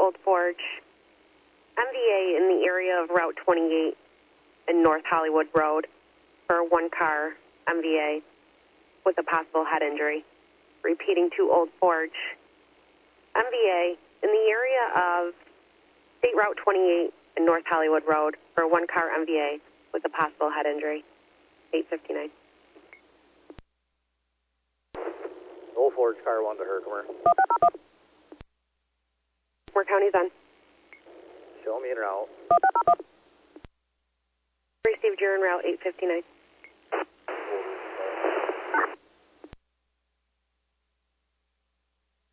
Old Forge, MVA in the area of Route 28 and North Hollywood Road for a one-car MVA with a possible head injury. Repeating to Old Forge, MVA in the area of State Route 28 and North Hollywood Road for a one-car MVA with a possible head injury. 8:59. Old Forge, car 1 to Herkimer. Where county's on? Show me en route. Received, you're en route. 8:59.